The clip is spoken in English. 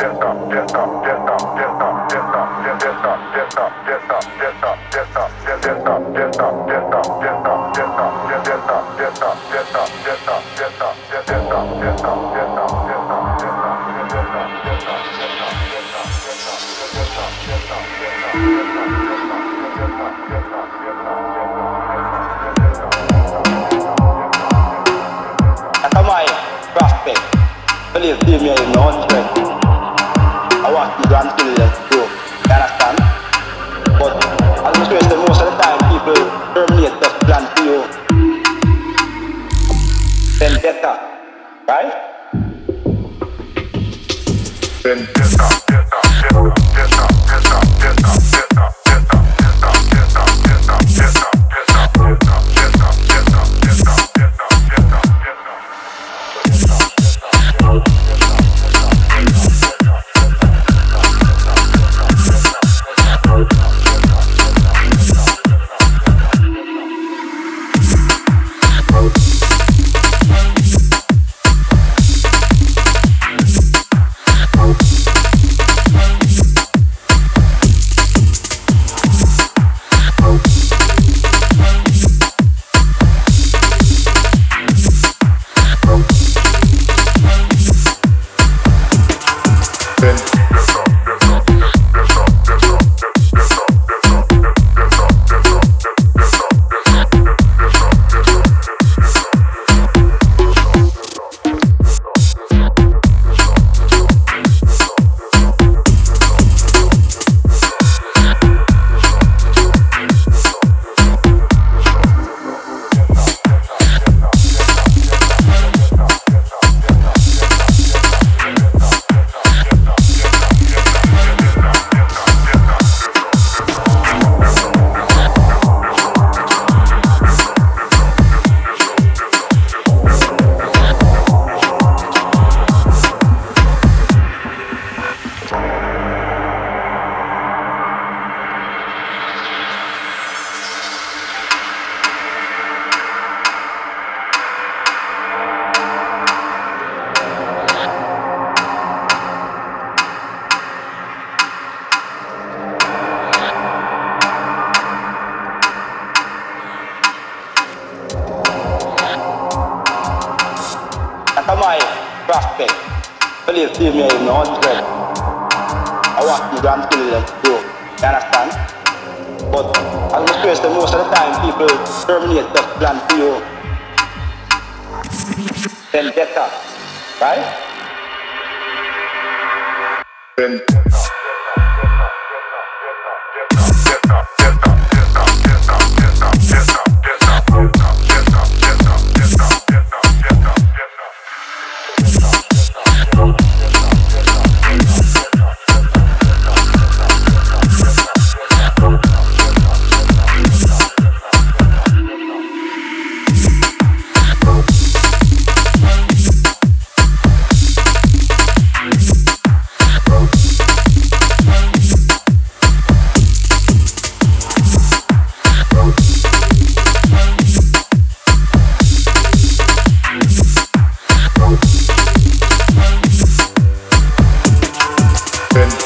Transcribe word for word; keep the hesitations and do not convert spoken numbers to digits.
That's my prospect. Believe me, I am not threat. I want to go and kill them too. You understand? But as I stress, most of the time people terminate just plan for you. Then better, right? Then better, better, better, better, better, better, better, better, better, better, better, my prospect. Believe me, I am not threat. I want to go and kill them too. You understand? But as I stress, most of the time people terminate just plan for you. Then better, right? Then Then